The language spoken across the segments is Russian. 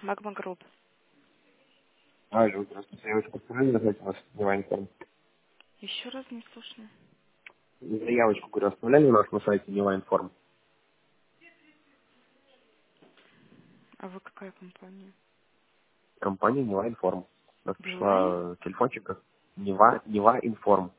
Магма Групп. Алло, здравствуйте. Я очень постараюсь назвать вас Невайнформ. Еще раз не слышно. Заявочку, говорю, оставляли у нас на сайте Невайнформ. А вы какая компания? Компания Невайнформ. У нас Билайн? пришла телефончика. Нева Информ.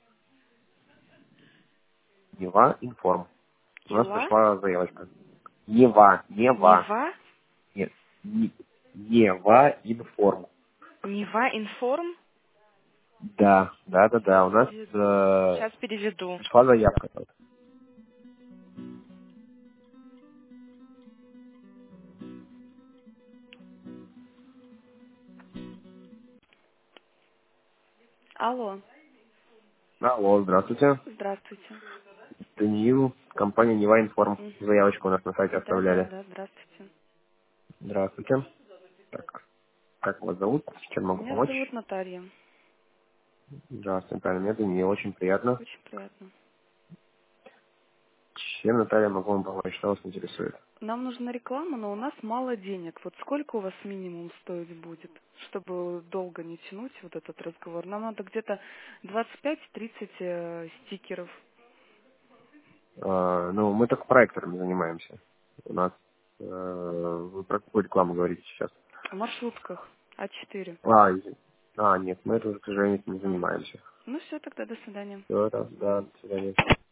Нева Информ. У нас Ила? пришла заявочка. Нева. Нева? Нет. Нева Информ. Нева Информ? Да. У нас Сейчас переведу. пришла заявка. Алло. Алло, здравствуйте. Здравствуйте. Даниил, компания Нева Информ. Мгм. Заявочку у нас на сайте оставляли. Да, здравствуйте. Здравствуйте. Так, как вас зовут? Чем могу Меня помочь? зовут Наталья. Здравствуйте, Наталья. Мне очень приятно. Очень приятно. Чем, Наталья, могу вам помочь? Что вас интересует? Нам нужна реклама, но у нас мало денег. Вот сколько у вас минимум стоить будет, чтобы долго не тянуть вот этот разговор? Нам надо где-то 25-30 стикеров. Ну, мы только проекторами занимаемся. У нас... вы про какую рекламу говорите сейчас? В маршрутках А4. Нет, мы это, к сожалению, не Ага. занимаемся. Ну все, тогда до свидания. Все, да, до свидания.